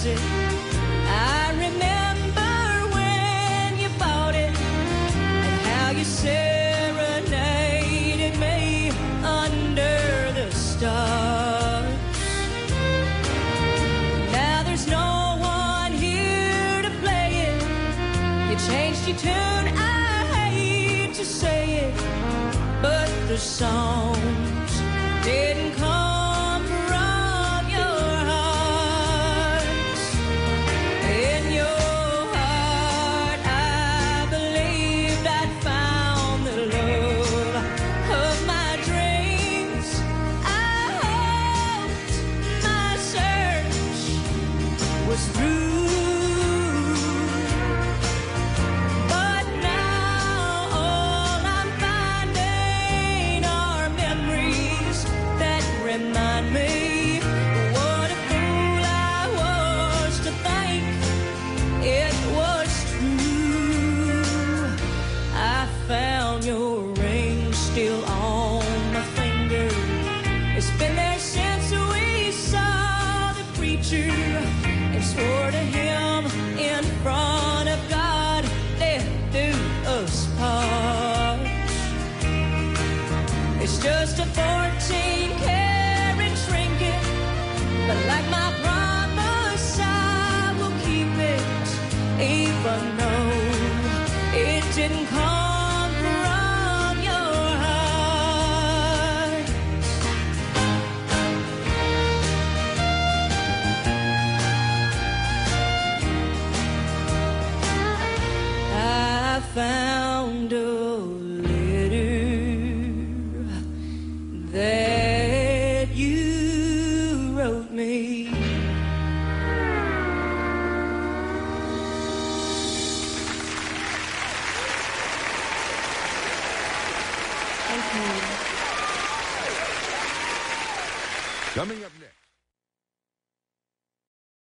was it? I remember when you bought it and how you serenaded me under the stars. Now there's no one here to play it. You changed your tune, I hate to say it, but the songs didn't come from your heart. In your heart, I believed I'd found the love of my dreams. I hoped my search was through. But now all I'm finding are memories that remind me what a fool I was to think it was true. I found your ring still on my finger. It's been there since we saw the preacher and swore to him in front of God, death do us part. It's just a 14-karat trinket, but like my promise, I will keep it, even though it didn't come from your heart. I found a letter that you wrote me. Thank you. Coming up next.